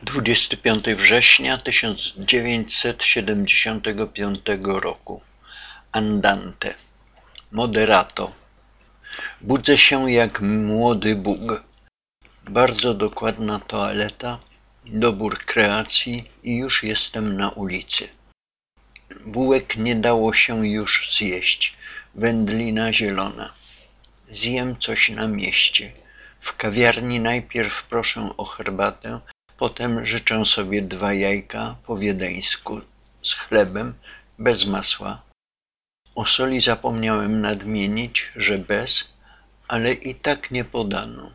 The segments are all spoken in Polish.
25 września 1975 roku. Andante. Moderato. Budzę się jak młody Bóg. Bardzo dokładna toaleta, dobór kreacji i już jestem na ulicy. Bułek nie dało się już zjeść. Wędlina zielona. Zjem coś na mieście. W kawiarni najpierw proszę o herbatę, potem życzę sobie 2 jajka po wiedeńsku z chlebem, bez masła. O soli zapomniałem nadmienić, że bez, ale i tak nie podano.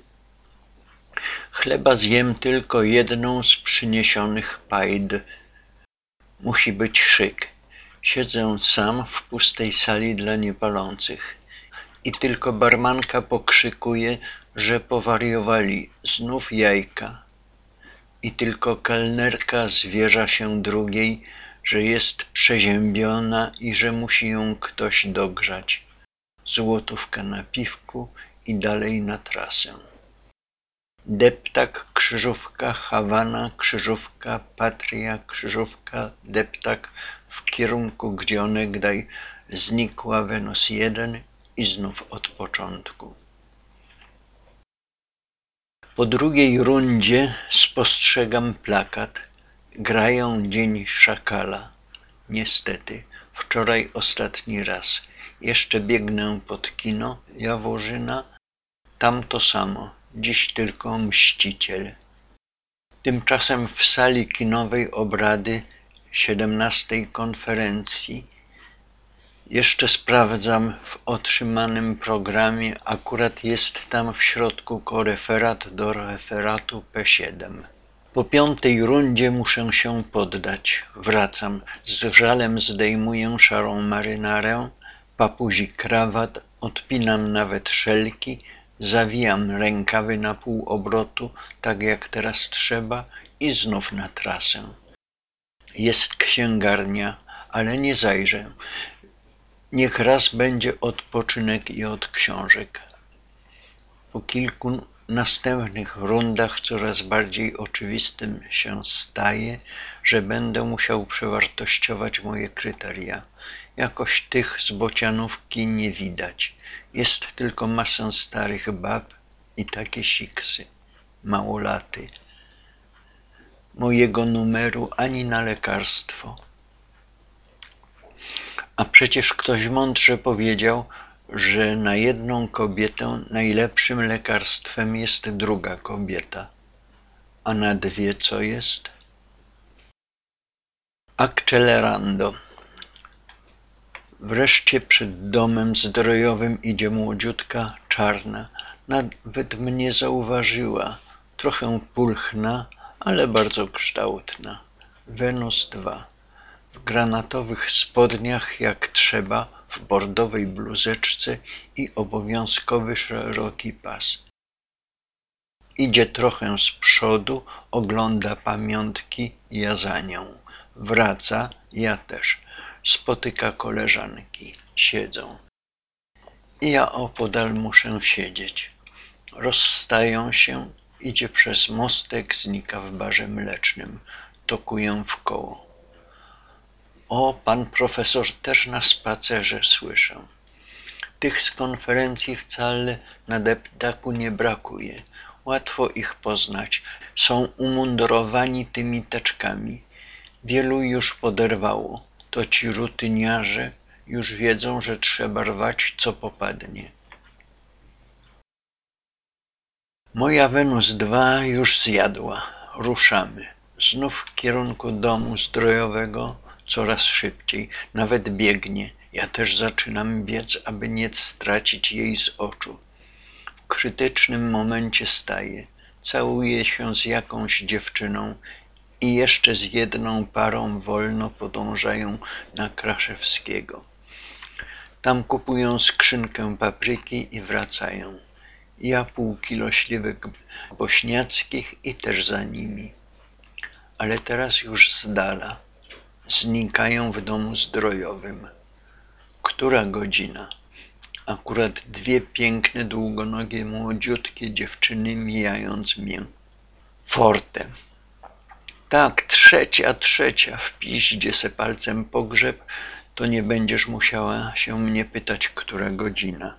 Chleba zjem tylko jedną z przyniesionych pajd. Musi być szyk. Siedzę sam w pustej sali dla niepalących. I tylko barmanka pokrzykuje, że powariowali, znów jajka. I tylko kelnerka zwierza się drugiej, że jest przeziębiona i że musi ją ktoś dogrzać. Złotówka na piwku i dalej na trasę. Deptak, krzyżówka, Hawana, krzyżówka, Patria, krzyżówka, deptak w kierunku, gdzie onegdaj znikła Wenus 1 i znów od początku. Po drugiej rundzie spostrzegam plakat. Grają Dzień Szakala. Niestety, wczoraj ostatni raz. Jeszcze biegnę pod kino, Jaworzyna. Tam to samo. Dziś tylko Mściciel. Tymczasem w sali kinowej obrady 17. konferencji. Jeszcze sprawdzam w otrzymanym programie, akurat jest tam w środku koreferat do referatu P7. Po 5. rundzie muszę się poddać. Wracam. Z żalem zdejmuję szarą marynarę, papuzi krawat, odpinam nawet szelki, zawijam rękawy na pół obrotu, tak jak teraz trzeba i znów na trasę. Jest księgarnia, ale nie zajrzę. Niech raz będzie odpoczynek i od książek. Po kilku następnych rundach coraz bardziej oczywistym się staje, że będę musiał przewartościować moje kryteria. Jakoś tych z bocianówki nie widać. Jest tylko masę starych bab i takie siksy, małolaty. Mojego numeru ani na lekarstwo. A przecież ktoś mądrze powiedział, że na jedną kobietę najlepszym lekarstwem jest druga kobieta. A na 2 co jest? Accelerando. Wreszcie przed domem zdrojowym idzie młodziutka, czarna. Nawet mnie zauważyła. Trochę pulchna, ale bardzo kształtna. Wenus 2. W granatowych spodniach jak trzeba, w bordowej bluzeczce i obowiązkowy szeroki pas. Idzie trochę z przodu, ogląda pamiątki, ja za nią. Wraca, ja też. Spotyka koleżanki, siedzą. Ja opodal muszę siedzieć. Rozstają się, idzie przez mostek, znika w barze mlecznym. Tokuję w koło. O, pan profesor też na spacerze, słyszę. Tych z konferencji wcale na deptaku nie brakuje. Łatwo ich poznać. Są umundurowani tymi teczkami. Wielu już poderwało. To ci rutyniarze już wiedzą, że trzeba rwać, co popadnie. Moja Wenus 2 już zjadła. Ruszamy. Znów w kierunku domu zdrojowego, coraz szybciej. Nawet biegnie. Ja też zaczynam biec, aby nie stracić jej z oczu. W krytycznym momencie staje. Całuje się z jakąś dziewczyną i jeszcze z jedną parą wolno podążają na Kraszewskiego. Tam kupują skrzynkę papryki i wracają. Ja pół kilo śliwek bośniackich i też za nimi. Ale teraz już z dala. Znikają w domu zdrojowym. Która godzina? Akurat 2 piękne, długonogie, młodziutkie dziewczyny mijając mię. Forte. Tak, trzecia, w piździe se palcem pogrzeb, to nie będziesz musiała się mnie pytać, która godzina.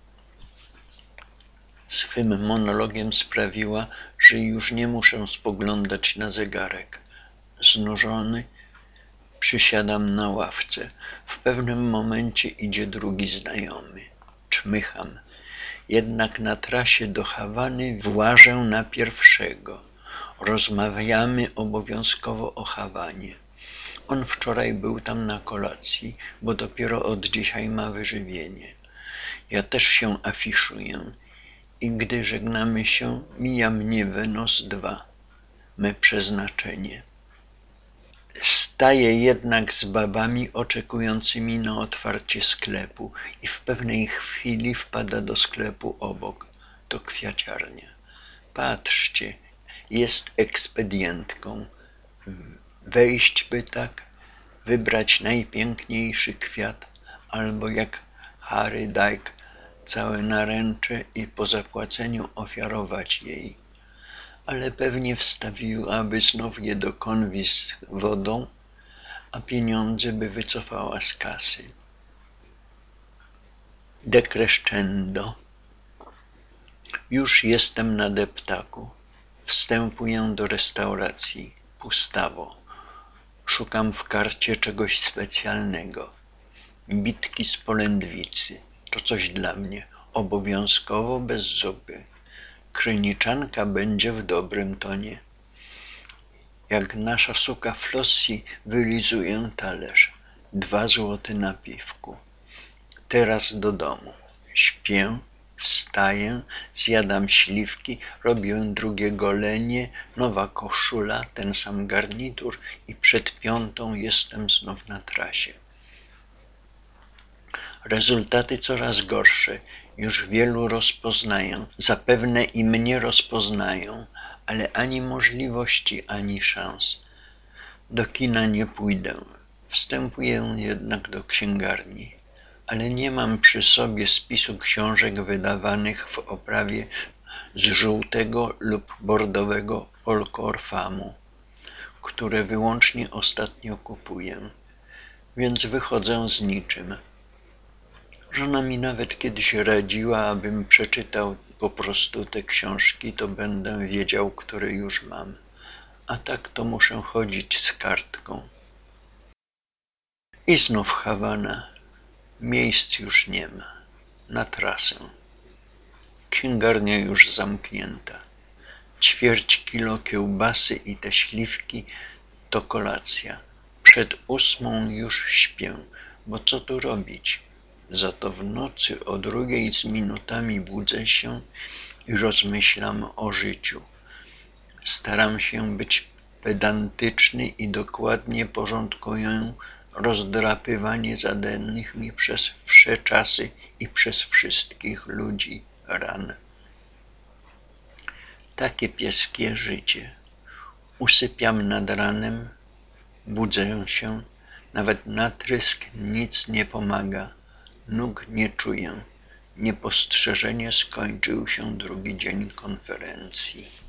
Swym monologiem sprawiła, że już nie muszę spoglądać na zegarek. Znużony przysiadam na ławce. W pewnym momencie idzie drugi znajomy. Czmycham. Jednak na trasie do Hawany włażę na pierwszego. Rozmawiamy obowiązkowo o Hawanie. On wczoraj był tam na kolacji, bo dopiero od dzisiaj ma wyżywienie. Ja też się afiszuję i gdy żegnamy się, mija mnie Wenos 2, me przeznaczenie. Staję jednak z babami oczekującymi na otwarcie sklepu i w pewnej chwili wpada do sklepu obok. To kwiaciarnia. Patrzcie, jest ekspedientką. Wejść by tak, wybrać najpiękniejszy kwiat, albo jak Harry Dyke całe naręcze i po zapłaceniu ofiarować jej. Ale pewnie wstawiłaby znów je do konwi z wodą, a pieniądze by wycofała z kasy. Decrescendo. Już jestem na deptaku. Wstępuję do restauracji. Pustawo. Szukam w karcie czegoś specjalnego. Bitki z polędwicy. To coś dla mnie. Obowiązkowo bez zupy. Kryniczanka będzie w dobrym tonie. Jak nasza suka Flossie wylizuję talerz. 2 złote na piwku. Teraz do domu. Śpię, wstaję, zjadam śliwki, robię drugie golenie, nowa koszula, ten sam garnitur i przed 5 jestem znów na trasie. Rezultaty coraz gorsze. Już wielu rozpoznaję. Zapewne i mnie rozpoznają, ale ani możliwości, ani szans. Do kina nie pójdę. Wstępuję jednak do księgarni, ale nie mam przy sobie spisu książek wydawanych w oprawie z żółtego lub bordowego Polkorfamu, które wyłącznie ostatnio kupuję, więc wychodzę z niczym. Żona mi nawet kiedyś radziła, abym przeczytał po prostu te książki, to będę wiedział, które już mam. A tak to muszę chodzić z kartką. I znów Hawana. Miejsc już nie ma. Na trasę. Księgarnia już zamknięta. 1/4 kilo kiełbasy i te śliwki to kolacja. Przed 8 już śpię, bo co tu robić? Za to w nocy o 2 z minutami budzę się i rozmyślam o życiu. Staram się być pedantyczny i dokładnie porządkuję rozdrapywanie zadanych mi przez wsze czasy i przez wszystkich ludzi ran. Takie pieskie życie. Usypiam nad ranem, budzę się, nawet natrysk nic nie pomaga. Nóg nie czuję. Niepostrzeżenie skończył się 2. dzień konferencji.